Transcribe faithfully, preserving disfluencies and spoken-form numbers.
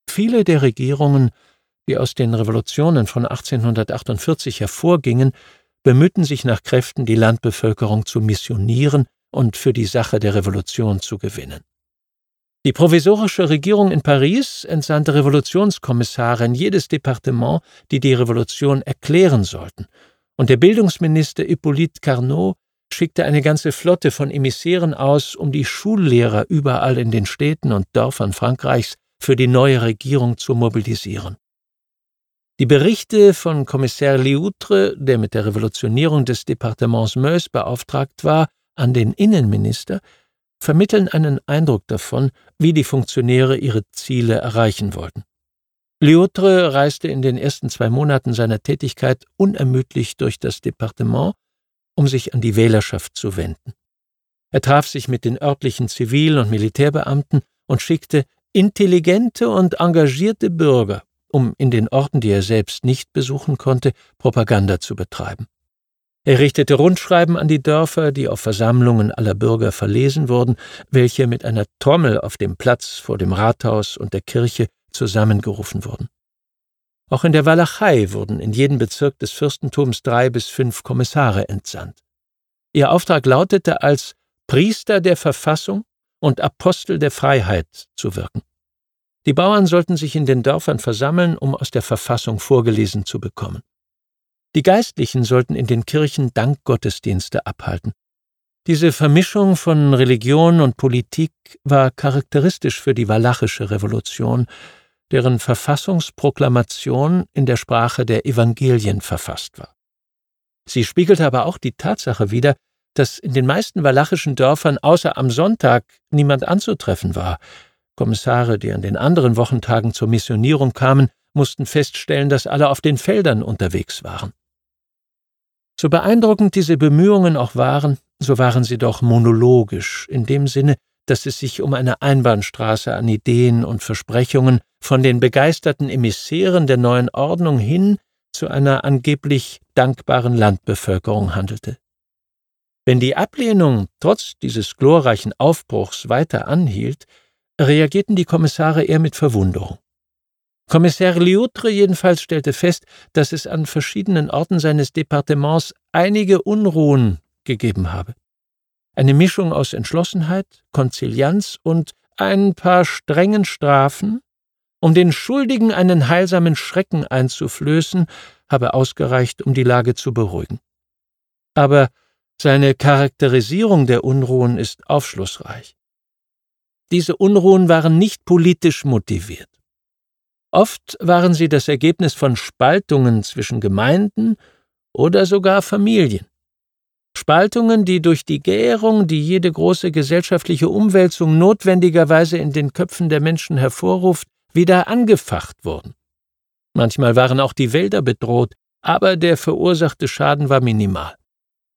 Viele der Regierungen, die aus den Revolutionen von achtzehnhundertachtundvierzig hervorgingen, bemühten sich nach Kräften, die Landbevölkerung zu missionieren und für die Sache der Revolution zu gewinnen. Die provisorische Regierung in Paris entsandte Revolutionskommissare in jedes Departement, die die Revolution erklären sollten, und der Bildungsminister Hippolyte Carnot schickte eine ganze Flotte von Emissären aus, um die Schullehrer überall in den Städten und Dörfern Frankreichs für die neue Regierung zu mobilisieren. Die Berichte von Kommissar Lioutre, der mit der Revolutionierung des Departements Meuse beauftragt war, an den Innenminister, vermitteln einen Eindruck davon, wie die Funktionäre ihre Ziele erreichen wollten. Lioutre reiste in den ersten zwei Monaten seiner Tätigkeit unermüdlich durch das Departement, um sich an die Wählerschaft zu wenden. Er traf sich mit den örtlichen Zivil- und Militärbeamten und schickte intelligente und engagierte Bürger, um in den Orten, die er selbst nicht besuchen konnte, Propaganda zu betreiben. Er richtete Rundschreiben an die Dörfer, die auf Versammlungen aller Bürger verlesen wurden, welche mit einer Trommel auf dem Platz vor dem Rathaus und der Kirche zusammengerufen wurden. Auch in der Walachei wurden in jedem Bezirk des Fürstentums drei bis fünf Kommissare entsandt. Ihr Auftrag lautete, als Priester der Verfassung und Apostel der Freiheit zu wirken. Die Bauern sollten sich in den Dörfern versammeln, um aus der Verfassung vorgelesen zu bekommen. Die Geistlichen sollten in den Kirchen Dankgottesdienste abhalten. Diese Vermischung von Religion und Politik war charakteristisch für die walachische Revolution, deren Verfassungsproklamation in der Sprache der Evangelien verfasst war. Sie spiegelte aber auch die Tatsache wider, dass in den meisten walachischen Dörfern außer am Sonntag niemand anzutreffen war. Kommissare, die an den anderen Wochentagen zur Missionierung kamen, mussten feststellen, dass alle auf den Feldern unterwegs waren. So beeindruckend diese Bemühungen auch waren, so waren sie doch monologisch, in dem Sinne, dass es sich um eine Einbahnstraße an Ideen und Versprechungen von den begeisterten Emissären der neuen Ordnung hin zu einer angeblich dankbaren Landbevölkerung handelte. Wenn die Ablehnung trotz dieses glorreichen Aufbruchs weiter anhielt, reagierten die Kommissare eher mit Verwunderung. Kommissar Lioutre jedenfalls stellte fest, dass es an verschiedenen Orten seines Departements einige Unruhen gegeben habe. Eine Mischung aus Entschlossenheit, Konzilianz und ein paar strengen Strafen, um den Schuldigen einen heilsamen Schrecken einzuflößen, habe ausgereicht, um die Lage zu beruhigen. Aber seine Charakterisierung der Unruhen ist aufschlussreich. Diese Unruhen waren nicht politisch motiviert. Oft waren sie das Ergebnis von Spaltungen zwischen Gemeinden oder sogar Familien. Spaltungen, die durch die Gärung, die jede große gesellschaftliche Umwälzung notwendigerweise in den Köpfen der Menschen hervorruft, wieder angefacht wurden. Manchmal waren auch die Wälder bedroht, aber der verursachte Schaden war minimal.